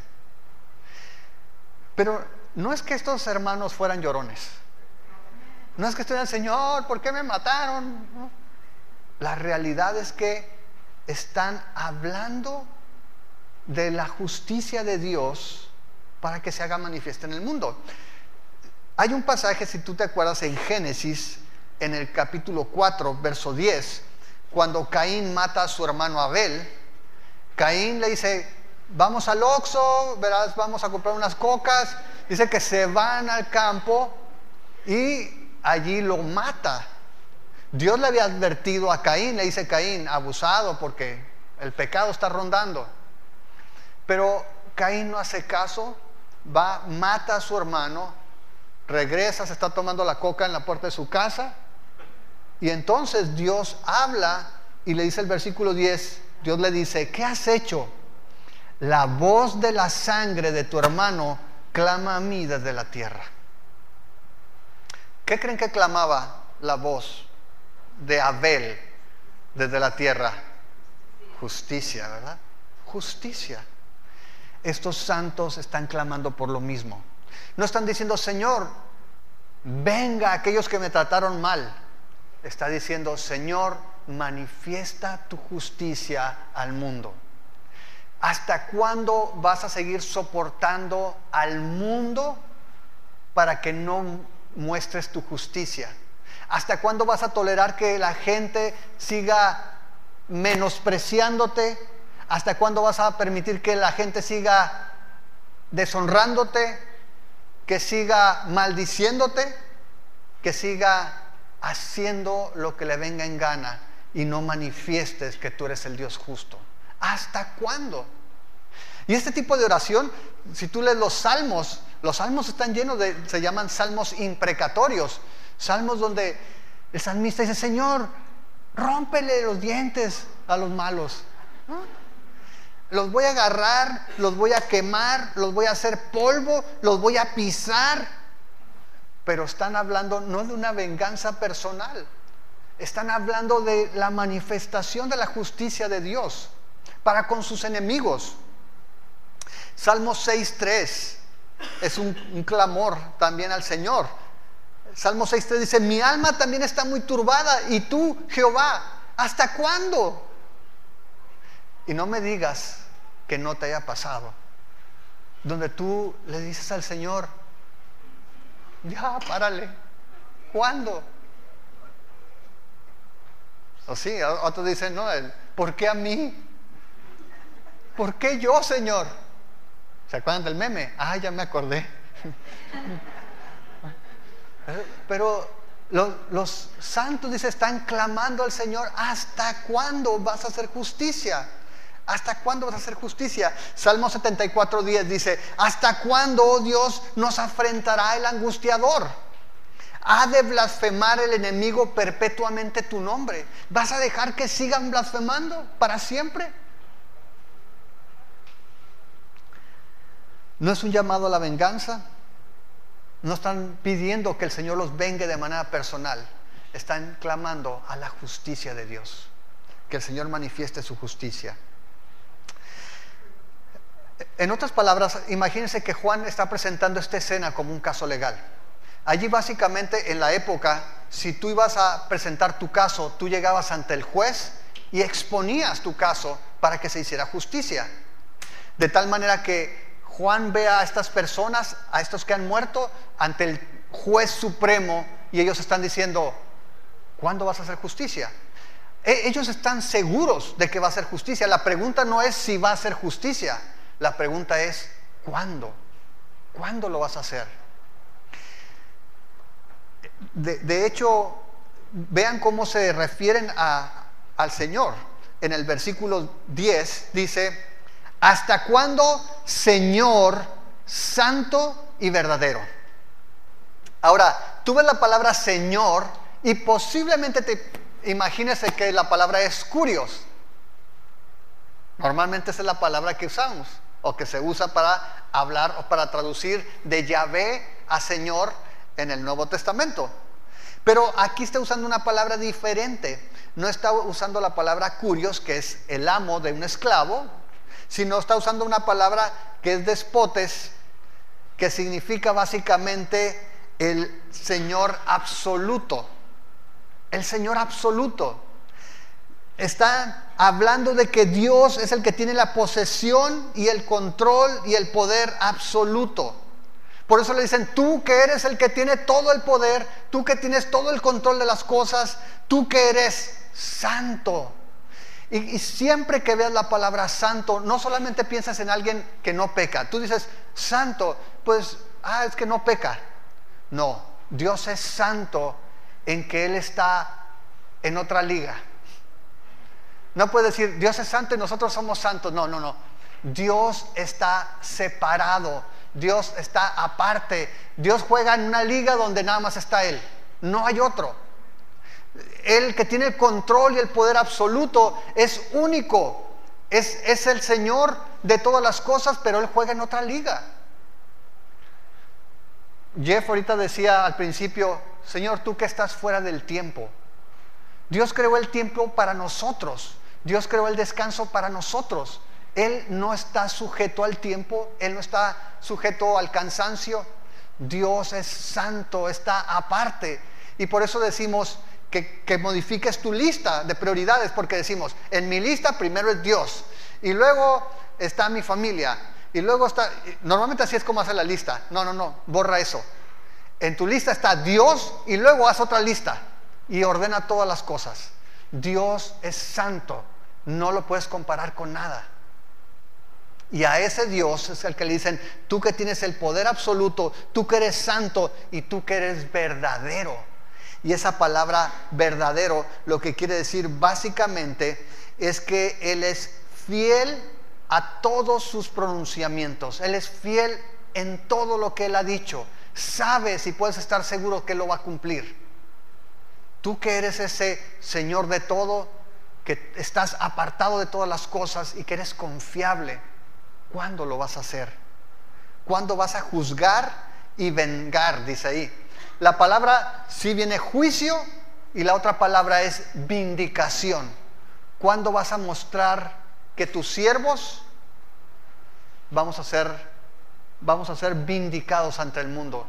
Pero no es que estos hermanos fueran llorones. No es que estuvieran: Señor, ¿por qué me mataron? ¿No? La realidad es que están hablando de la justicia de Dios para que se haga manifiesta en el mundo. Hay un pasaje, si tú te acuerdas, en Génesis, en el capítulo cuatro, verso diez, cuando Caín mata a su hermano Abel. Caín le dice: vamos al Oxxo, verás, vamos a comprar unas cocas. Dice que se van al campo y allí lo mata. Dios le había advertido a Caín, le dice: Caín, abusado, porque el pecado está rondando. Pero Caín no hace caso, va, mata a su hermano, regresa, se está tomando la coca en la puerta de su casa. Y entonces Dios habla y le dice el versículo diez, Dios le dice: ¿qué has hecho? La voz de la sangre de tu hermano clama a mí desde la tierra. ¿Qué creen que clamaba la voz de Abel desde la tierra? Justicia, ¿verdad? Justicia. Estos santos están clamando por lo mismo. No están diciendo: Señor, venga aquellos que me trataron mal. Está diciendo: Señor, manifiesta tu justicia al mundo. ¿Hasta cuándo vas a seguir soportando al mundo para que no muestres tu justicia? ¿Hasta cuándo vas a tolerar que la gente siga menospreciándote? ¿Hasta cuándo vas a permitir que la gente siga deshonrándote? ¿Que siga maldiciéndote? ¿Que siga haciendo lo que le venga en gana y no manifiestes que tú eres el Dios justo? ¿Hasta cuándo? Y este tipo de oración, si tú lees los salmos, los salmos están llenos de, se llaman salmos imprecatorios, salmos donde el salmista dice: Señor, rómpele los dientes a los malos, ¿no? Los voy a agarrar, los voy a quemar, los voy a hacer polvo, los voy a pisar. Pero están hablando no de una venganza personal, están hablando de la manifestación de la justicia de Dios para con sus enemigos. Salmo seis tres es un, un clamor también al Señor. Salmo seis tres dice: mi alma también está muy turbada, y tú, Jehová, ¿hasta cuándo? Y no me digas que no te haya pasado, donde tú le dices al Señor: ya, párale, ¿cuándo? O sí, otros dicen: no, ¿por qué a mí? ¿Por qué yo, Señor? ¿Se acuerdan del meme? Ah, ya me acordé. Pero los, los santos, dice, están clamando al Señor: ¿hasta cuándo vas a hacer justicia? ¿Hasta cuándo vas a hacer justicia? Salmo setenta y cuatro diez dice: ¿hasta cuándo, oh Dios, nos afrentará el angustiador? ¿Ha de blasfemar el enemigo perpetuamente tu nombre? ¿Vas a dejar que sigan blasfemando para siempre? No es un llamado a la venganza. No están pidiendo que el Señor los vengue de manera personal. Están clamando a la justicia de Dios, que el Señor manifieste su justicia. En otras palabras, imagínense que Juan está presentando esta escena como un caso legal. Allí básicamente, en la época, si tú ibas a presentar tu caso, tú llegabas ante el juez y exponías tu caso para que se hiciera justicia. De tal manera que Juan ve a estas personas, a estos que han muerto, ante el juez supremo, y ellos están diciendo: ¿cuándo vas a hacer justicia? E- ellos están seguros de que va a hacer justicia. La pregunta no es si va a hacer justicia, la pregunta es ¿cuándo? ¿Cuándo lo vas a hacer? De, de hecho, vean cómo se refieren a, al Señor. En el versículo diez dice: ¿hasta cuándo, Señor, santo y verdadero? Ahora, tú ves la palabra Señor y posiblemente te imagines que la palabra es Kurios. Normalmente esa es la palabra que usamos, o que se usa para hablar o para traducir de Yahvé a Señor en el Nuevo Testamento. Pero aquí está usando una palabra diferente. No está usando la palabra Kurios, que es el amo de un esclavo, sino está usando una palabra que es despotes, que significa básicamente el Señor absoluto. El Señor absoluto. Está hablando de que Dios es el que tiene la posesión y el control y el poder absoluto. Por eso le dicen: tú que eres el que tiene todo el poder, tú que tienes todo el control de las cosas, tú que eres santo. Y, y siempre que veas la palabra santo, no solamente piensas en alguien que no peca. Tú dices santo, pues, ah, es que no peca. No, Dios es santo en que Él está en otra liga. No puedes decir Dios es santo y nosotros somos santos. No, no, no. Dios está separado. Dios está aparte. Dios juega en una liga donde nada más está Él. No hay otro. El que tiene el control y el poder absoluto es único. Es, es el Señor de todas las cosas, pero Él juega en otra liga. Jeff ahorita decía al principio: Señor, tú que estás fuera del tiempo. Dios creó el tiempo para nosotros. Dios creó el descanso para nosotros. Él no está sujeto al tiempo. Él no está sujeto al cansancio. Dios es santo, está aparte. Y por eso decimos que, que modifiques tu lista de prioridades, porque decimos: en mi lista primero es Dios, y luego está mi familia, y luego está... Normalmente así es como hacer la lista. No, no, no, borra eso. En tu lista está Dios, y luego haz otra lista y ordena todas las cosas. Dios es santo, no lo puedes comparar con nada. Y a ese Dios es el que le dicen: tú que tienes el poder absoluto, tú que eres santo y tú que eres verdadero. Y esa palabra verdadero lo que quiere decir básicamente es que Él es fiel a todos sus pronunciamientos. Él es fiel en todo lo que Él ha dicho. Sabes y puedes estar seguro que Él lo va a cumplir. Tú que eres ese Señor de todo, que estás apartado de todas las cosas y que eres confiable, ¿cuándo lo vas a hacer? ¿Cuándo vas a juzgar y vengar? Dice ahí. La palabra sí viene juicio y la otra palabra es vindicación. ¿Cuándo vas a mostrar que tus siervos vamos a ser, vamos a ser vindicados ante el mundo?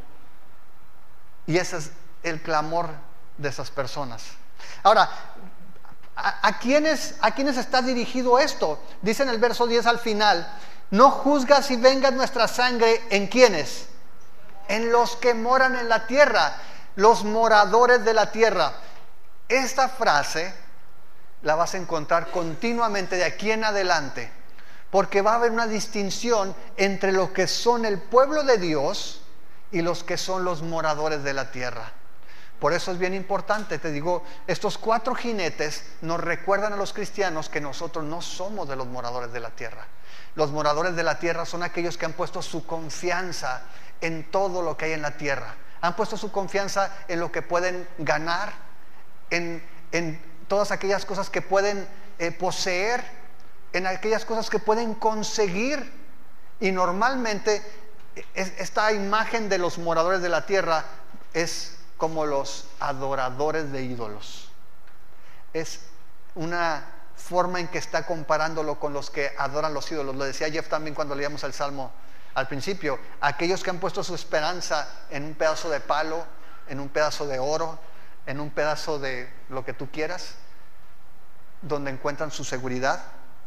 Y ese es el clamor de esas personas. Ahora, ¿a, a quiénes, a quiénes está dirigido esto? Dice en el verso diez al final: no juzgas y vengas nuestra sangre, ¿en quiénes? En los que moran en la tierra, los moradores de la tierra. Esta frase la vas a encontrar continuamente de aquí en adelante, porque va a haber una distinción entre los que son el pueblo de Dios y los que son los moradores de la tierra. Por eso es bien importante, te digo, estos cuatro jinetes nos recuerdan a los cristianos que nosotros no somos de los moradores de la tierra. Los moradores de la tierra son aquellos que han puesto su confianza en todo lo que hay en la tierra. Han puesto su confianza en lo que pueden ganar, en, en todas aquellas cosas que pueden eh, poseer, en aquellas cosas que pueden conseguir. Y normalmente es, esta imagen de los moradores de la tierra es como los adoradores de ídolos. Es una forma en que está comparándolo con los que adoran los ídolos. Lo decía Jeff también cuando leíamos el Salmo al principio. Aquellos que han puesto su esperanza en un pedazo de palo, en un pedazo de oro, en un pedazo de lo que tú quieras, donde encuentran su seguridad.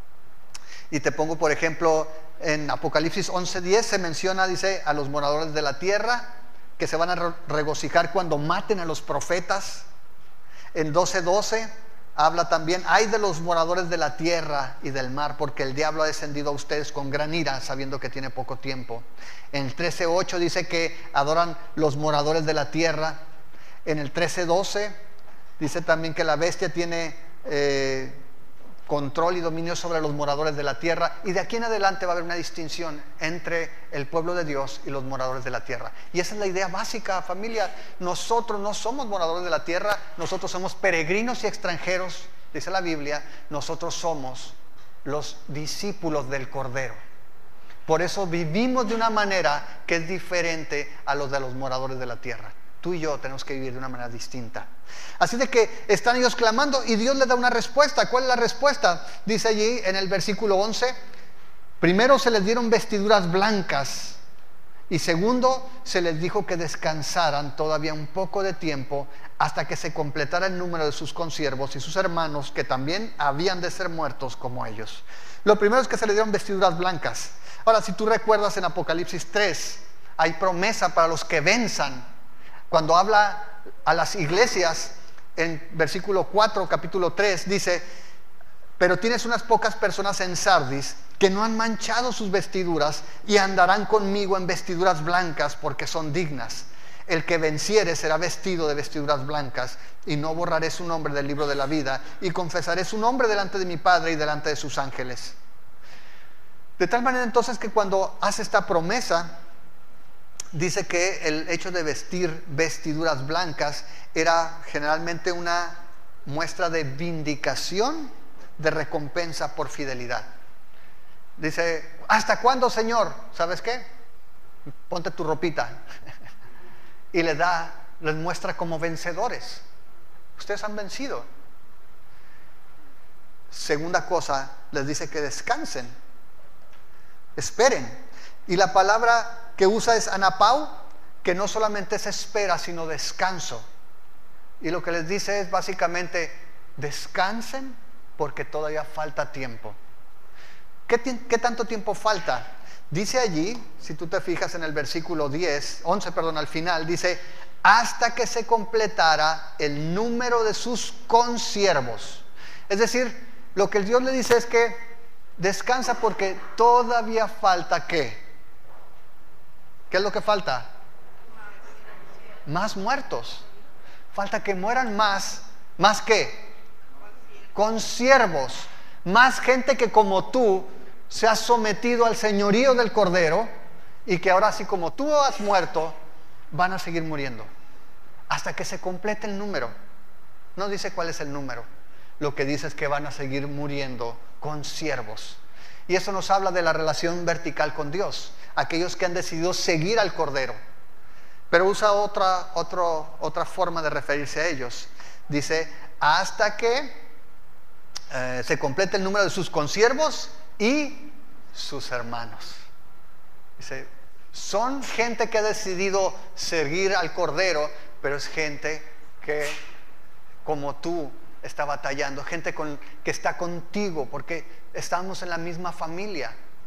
Y te pongo por ejemplo en Apocalipsis once diez se menciona, dice, a los moradores de la tierra que se van a regocijar cuando maten a los profetas. En doce doce habla también: ay de los moradores de la tierra y del mar, porque el diablo ha descendido a ustedes con gran ira, sabiendo que tiene poco tiempo. En el trece ocho dice que adoran los moradores de la tierra. En el trece doce dice también que la bestia tiene eh, control y dominio sobre los moradores de la tierra. Y de aquí en adelante va a haber una distinción entre el pueblo de Dios y los moradores de la tierra. Y esa es la idea básica, familia. Nosotros no somos moradores de la tierra, nosotros somos peregrinos y extranjeros, dice la Biblia. Nosotros somos los discípulos del Cordero. Por eso vivimos de una manera que es diferente a los de los moradores de la tierra. Tú y yo tenemos que vivir de una manera distinta. Así de que están ellos clamando y Dios les da una respuesta. ¿Cuál es la respuesta? Dice allí en el versículo once: primero se les dieron vestiduras blancas, y segundo se les dijo que descansaran todavía un poco de tiempo hasta que se completara el número de sus consiervos y sus hermanos, que también habían de ser muertos como ellos. Lo primero es que se les dieron vestiduras blancas. Ahora, si tú recuerdas en Apocalipsis tres, hay promesa para los que venzan. Cuando habla a las iglesias, en versículo cuatro, capítulo tres, dice: pero tienes unas pocas personas en Sardis que no han manchado sus vestiduras y andarán conmigo en vestiduras blancas, porque son dignas. El que venciere será vestido de vestiduras blancas, y no borraré su nombre del libro de la vida, y confesaré su nombre delante de mi Padre y delante de sus ángeles. De tal manera entonces que cuando hace esta promesa, dice que el hecho de vestir vestiduras blancas era generalmente una muestra de vindicación, de recompensa por fidelidad. Dice: ¿hasta cuándo, Señor? ¿Sabes qué? Ponte tu ropita. Y les da, les muestra como vencedores. Ustedes han vencido. Segunda cosa, les dice que descansen, esperen. Y la palabra que usa es anapau, que no solamente es espera, sino descanso. Y lo que les dice es básicamente: descansen porque todavía falta tiempo. ¿Qué, qué tanto tiempo falta? Dice allí, si tú te fijas en el versículo diez, once, perdón, al final, dice: hasta que se completara el número de sus consiervos. Es decir, lo que Dios le dice es que descansa porque todavía falta ¿qué? ¿Qué es lo que falta? Más muertos. Falta que mueran más. ¿Más qué? Consiervos. Más gente que como tú se ha sometido al señorío del Cordero, y que ahora, así como tú has muerto, van a seguir muriendo hasta que se complete el número. No dice cuál es el número, lo que dice es que van a seguir muriendo con siervos. Y eso nos habla de la relación vertical con Dios, aquellos que han decidido seguir al Cordero. Pero usa otra, otro, otra forma de referirse a ellos. Dice, hasta que eh, se complete el número de sus consiervos y sus hermanos. Dice, son gente que ha decidido seguir al Cordero, pero es gente que, como tú, está batallando, gente con, que está contigo, porque estamos en la misma familia,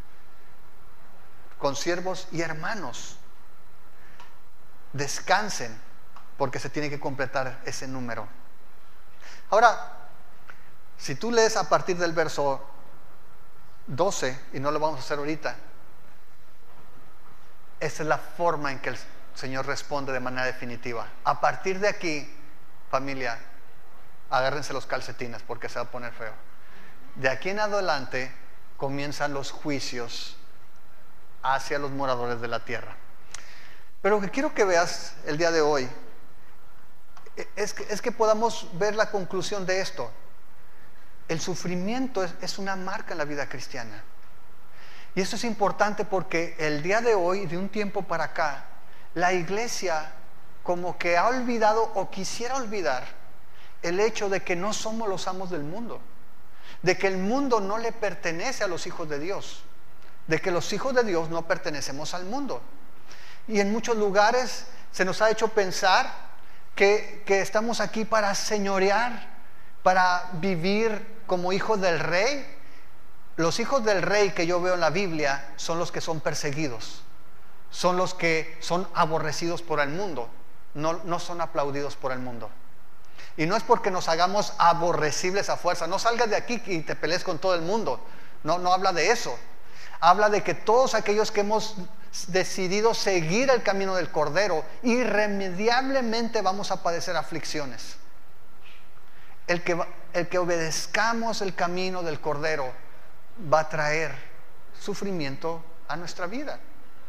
consiervos y hermanos. Descansen, porque se tiene que completar ese número. Ahora, si tú lees a partir del verso doce, y no lo vamos a hacer ahorita, esa es la forma en que el Señor responde de manera definitiva. A partir de aquí, familia, agárrense los calcetines porque se va a poner feo. De aquí en adelante comienzan los juicios hacia los moradores de la tierra. Pero lo que quiero que veas el día de hoy es que, es que podamos ver la conclusión de esto. El sufrimiento es, es una marca en la vida cristiana. Y esto es importante porque el día de hoy, de un tiempo para acá, la iglesia como que ha olvidado o quisiera olvidar el hecho de que no somos los amos del mundo, de que el mundo no le pertenece a los hijos de Dios, de que los hijos de Dios no pertenecemos al mundo. Y en muchos lugares se nos ha hecho pensar que, que estamos aquí para señorear, para vivir como hijos del rey. Los hijos del rey que yo veo en la Biblia son los que son perseguidos, son los que son aborrecidos por el mundo, no, no son aplaudidos por el mundo. Y no es porque nos hagamos aborrecibles a fuerza. No salgas de aquí y te pelees con todo el mundo. No, no habla de eso. Habla de que todos aquellos que hemos decidido seguir el camino del Cordero, irremediablemente vamos a padecer aflicciones. El que, el que obedezcamos el camino del Cordero va a traer sufrimiento a nuestra vida.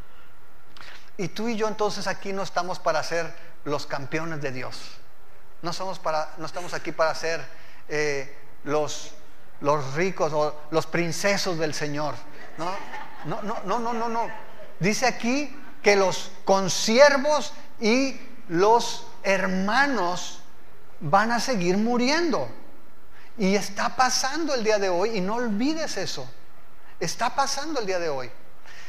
Y tú y yo entonces aquí no estamos para ser los campeones de Dios. No, somos para, no estamos aquí para ser eh, los, los ricos o los princesos del Señor. No, no, no, no, no, no, no. Dice aquí que los consiervos y los hermanos van a seguir muriendo. Y está pasando el día de hoy, y no olvides eso. Está pasando el día de hoy.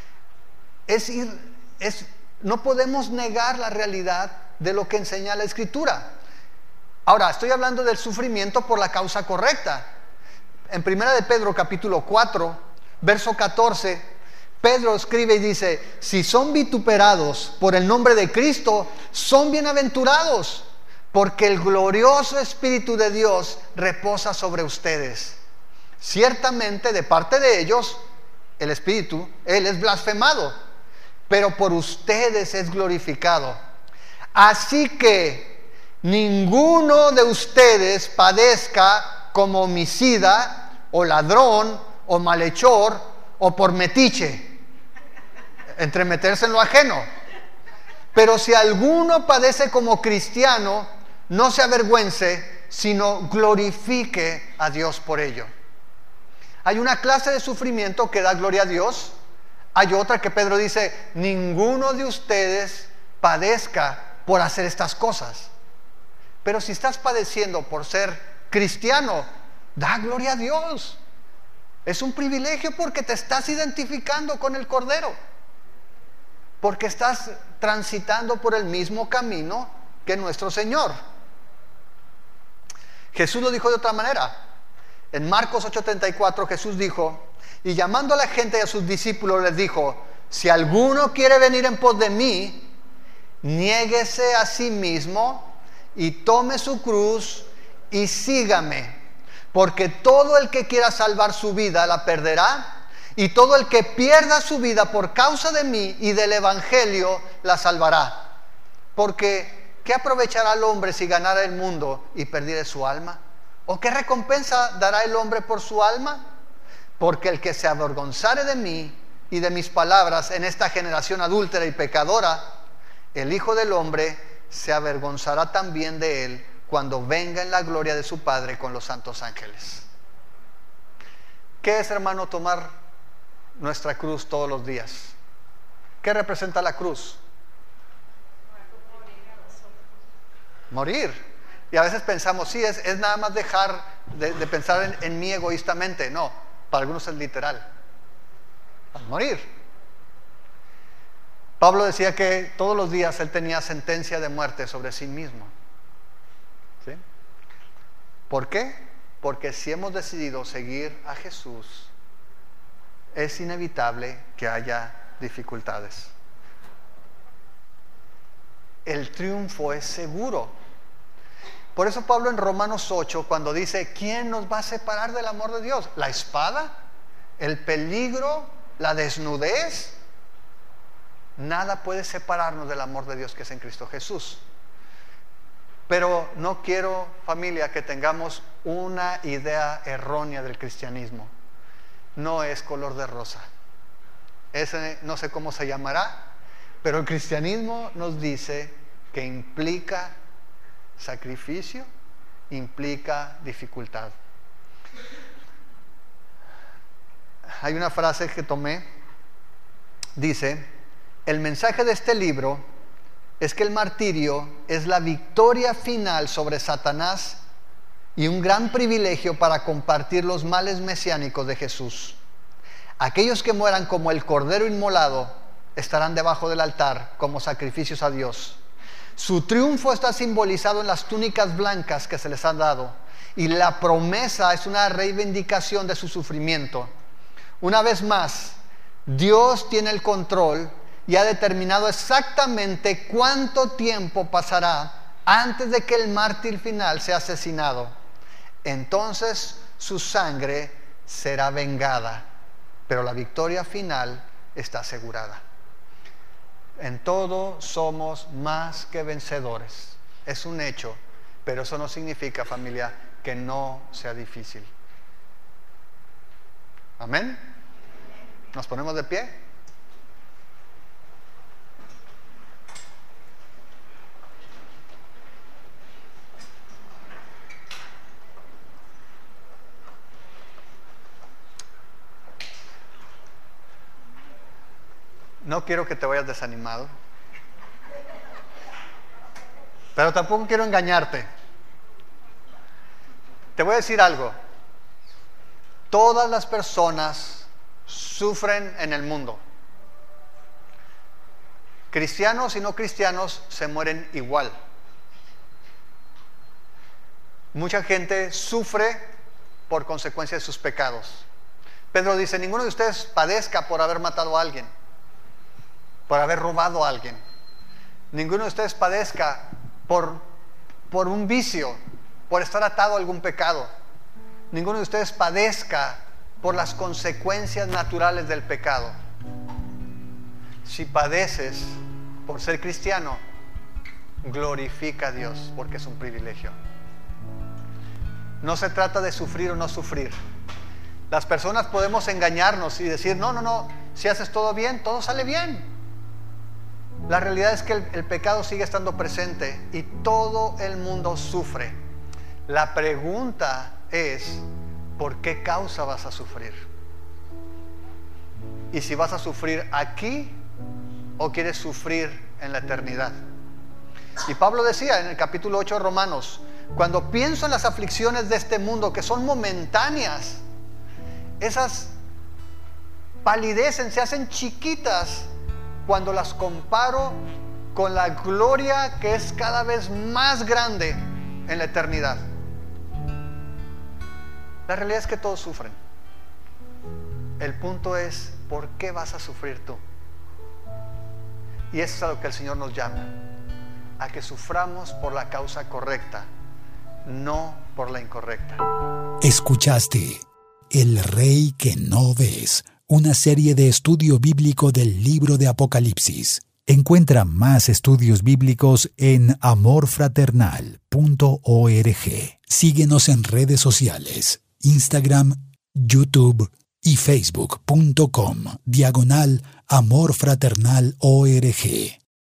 Es ir, es, no podemos negar la realidad de lo que enseña la Escritura. Ahora, estoy hablando del sufrimiento por la causa correcta. En primera de Pedro capítulo cuatro, verso catorce, Pedro escribe y dice: si son vituperados por el nombre de Cristo, son bienaventurados, porque el glorioso Espíritu de Dios reposa sobre ustedes. Ciertamente de parte de ellos, el Espíritu, Él es blasfemado, pero por ustedes es glorificado. Así que ninguno de ustedes padezca como homicida o ladrón o malhechor o por metiche, entremeterse en lo ajeno. Pero si alguno padece como cristiano, no se avergüence, sino glorifique a Dios por ello. Hay una clase de sufrimiento que da gloria a Dios. Hay otra que Pedro dice: ninguno de ustedes padezca por hacer estas cosas. Pero si estás padeciendo por ser cristiano, da gloria a Dios. Es un privilegio porque te estás identificando con el Cordero, porque estás transitando por el mismo camino que nuestro Señor. Jesús lo dijo de otra manera. En Marcos ocho treinta y cuatro Jesús dijo, y llamando a la gente y a sus discípulos les dijo: si alguno quiere venir en pos de mí, niéguese a sí mismo y tome su cruz y sígame, porque todo el que quiera salvar su vida la perderá, y todo el que pierda su vida por causa de mí y del evangelio la salvará. Porque ¿qué aprovechará el hombre si ganara el mundo y perdiere su alma? ¿O qué recompensa dará el hombre por su alma? Porque el que se avergonzare de mí y de mis palabras en esta generación adúltera y pecadora, el Hijo del Hombre se avergonzará también de él cuando venga en la gloria de su Padre con los santos ángeles. ¿Qué es, hermano, tomar nuestra cruz todos los días? ¿Qué representa la cruz? Morir. Y a veces pensamos, sí, es, es nada más dejar de, de pensar en, en mí egoístamente. No, para algunos es literal. Morir. Pablo decía que todos los días él tenía sentencia de muerte sobre sí mismo. ¿Sí? ¿Por qué? Porque si hemos decidido seguir a Jesús, es inevitable que haya dificultades. El triunfo es seguro. Por eso Pablo en Romanos ocho, cuando dice, ¿quién nos va a separar del amor de Dios? ¿La espada? ¿El peligro? ¿La desnudez? Nada puede separarnos del amor de Dios que es en Cristo Jesús. Pero no quiero, familia, que tengamos una idea errónea del cristianismo. No es color de rosa. Ese no sé cómo se llamará, pero el cristianismo nos dice que implica sacrificio, implica dificultad. Hay una frase que tomé, dice: el mensaje de este libro es que el martirio es la victoria final sobre Satanás y un gran privilegio para compartir los males mesiánicos de Jesús. Aquellos que mueran como el cordero inmolado estarán debajo del altar como sacrificios a Dios. Su triunfo está simbolizado en las túnicas blancas que se les han dado, y la promesa es una reivindicación de su sufrimiento. Una vez más, Dios tiene el control y ha determinado exactamente cuánto tiempo pasará antes de que el mártir final sea asesinado. Entonces su sangre será vengada, pero la victoria final está asegurada. En todo somos más que vencedores. Es un hecho, pero eso no significa, familia, que no sea difícil. Amén. ¿Nos ponemos de pie? No quiero que te vayas desanimado, pero tampoco quiero engañarte. Te voy a decir algo. Todas las personas sufren en el mundo. Cristianos y no cristianos se mueren igual. Mucha gente sufre por consecuencia de sus pecados. Pedro dice: ninguno de ustedes padezca por haber matado a alguien, por haber robado a alguien. Ninguno de ustedes padezca por, por un vicio, por estar atado a algún pecado. Ninguno de ustedes padezca por las consecuencias naturales del pecado. Si padeces por ser cristiano, glorifica a Dios, porque es un privilegio. No se trata de sufrir o no sufrir. Las personas podemos engañarnos y decir: no, no, no, si haces todo bien, todo sale bien. La realidad es que el, el pecado sigue estando presente y todo el mundo sufre. La pregunta es: ¿por qué causa vas a sufrir? Y si vas a sufrir aquí o quieres sufrir en la eternidad. Y Pablo decía en el capítulo ocho de Romanos: cuando pienso en las aflicciones de este mundo, que son momentáneas, esas palidecen, se hacen chiquitas cuando las comparo con la gloria que es cada vez más grande en la eternidad. La realidad es que todos sufren. El punto es: ¿por qué vas a sufrir tú? Y eso es a lo que el Señor nos llama, a que suframos por la causa correcta, no por la incorrecta. Escuchaste El Rey que no ves, una serie de estudio bíblico del libro de Apocalipsis. Encuentra más estudios bíblicos en amor fraternal punto org. Síguenos en redes sociales, Instagram, YouTube y facebook punto com diagonal amor fraternal org.